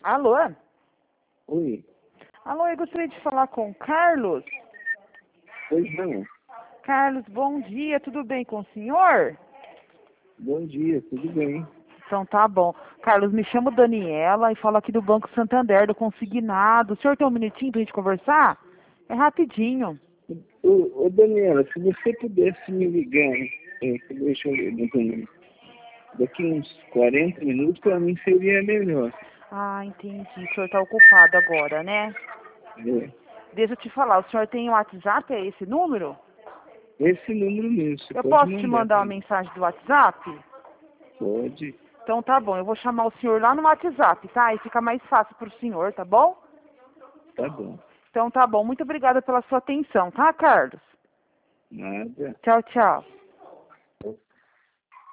Alô? Oi, Alô, eu gostaria de falar com o Carlos. pois não. Carlos, bom dia, tudo bem com o senhor? Bom dia, tudo bem? Então tá bom. Carlos, me chamo Daniela e falo aqui do Banco Santander, do Consignado. O senhor tem um minutinho pra gente conversar? É rapidinho. Ô Daniela, se você pudesse me ligar, deixa eu ver, mais ou menos, daqui uns 40 minutos, para mim seria melhor. Ah, entendi. O senhor tá ocupado agora, né? É, Deixa eu te falar, o senhor tem o WhatsApp, é esse número? esse número mesmo, você Eu pode posso te mandar mandar para uma mim. mensagem do WhatsApp? Pode, Então tá bom, eu vou chamar o senhor lá no WhatsApp, tá? Aí fica mais fácil pro senhor, tá bom? tá bom. Então tá bom, muito obrigada pela sua atenção, tá, Carlos? Nada. Tchau, tchau.